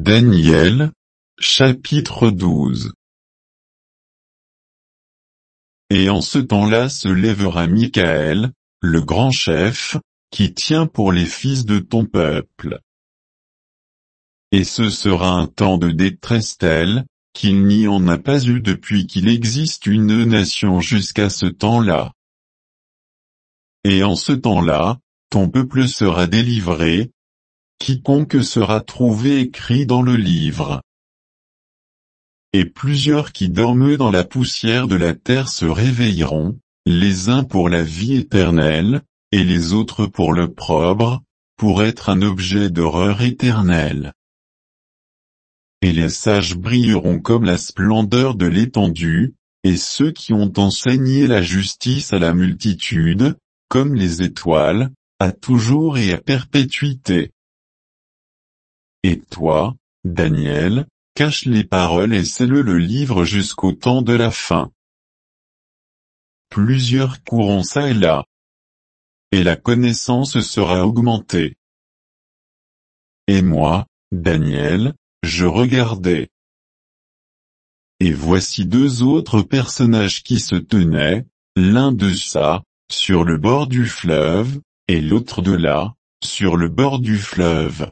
Daniel, chapitre 12. Et en ce temps-là se lèvera Michaël, le grand chef, qui tient pour les fils de ton peuple. Et ce sera un temps de détresse tel, qu'il n'y en a pas eu depuis qu'il existe une nation jusqu'à ce temps-là. Et en ce temps-là, ton peuple sera délivré, quiconque sera trouvé écrit dans le livre. Et plusieurs qui dorment dans la poussière de la terre se réveilleront, les uns pour la vie éternelle, et les autres pour l'opprobre, pour être un objet d'horreur éternelle. Et les sages brilleront comme la splendeur de l'étendue, et ceux qui ont enseigné la justice à la multitude, comme les étoiles, à toujours et à perpétuité. Et toi, Daniel, cache les paroles et scelle le livre jusqu'au temps de la fin. Plusieurs courront çà et là. Et la connaissance sera augmentée. Et moi, Daniel, je regardais. Et voici deux autres personnages qui se tenaient, l'un de ça, sur le bord du fleuve, et l'autre de là, sur le bord du fleuve.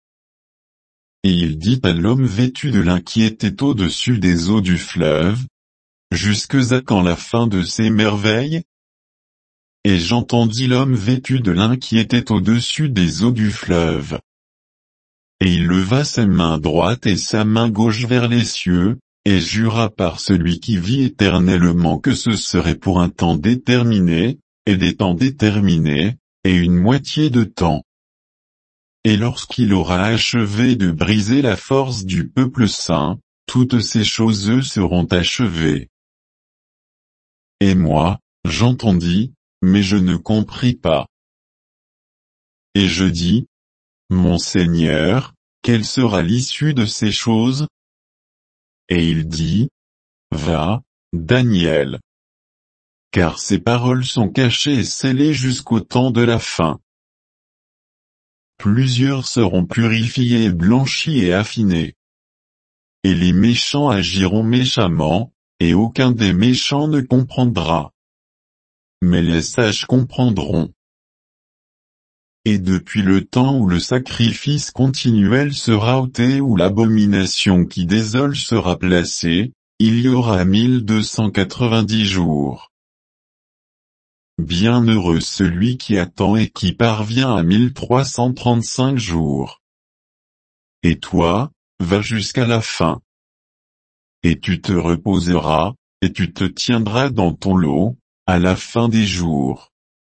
Et il dit à l'homme vêtu de lin qui était au-dessus des eaux du fleuve, jusque à quand la fin de ces merveilles? Et j'entendis l'homme vêtu de lin qui était au-dessus des eaux du fleuve. Et il leva sa main droite et sa main gauche vers les cieux, et jura par celui qui vit éternellement que ce serait pour un temps déterminé, et des temps déterminés, et une moitié de temps. Et lorsqu'il aura achevé de briser la force du peuple saint, toutes ces choses seront achevées. Et moi, j'entendis, mais je ne compris pas. Et je dis, mon Seigneur, quelle sera l'issue de ces choses? Et il dit, va, Daniel. Car ces paroles sont cachées et scellées jusqu'au temps de la fin. Plusieurs seront purifiés et blanchis et affinés. Et les méchants agiront méchamment, et aucun des méchants ne comprendra. Mais les sages comprendront. Et depuis le temps où le sacrifice continuel sera ôté où l'abomination qui désole sera placée, il y aura 1290 jours. Bienheureux celui qui attend et qui parvient à 1335 jours. Et toi, va jusqu'à la fin. Et tu te reposeras, et tu te tiendras dans ton lot, à la fin des jours.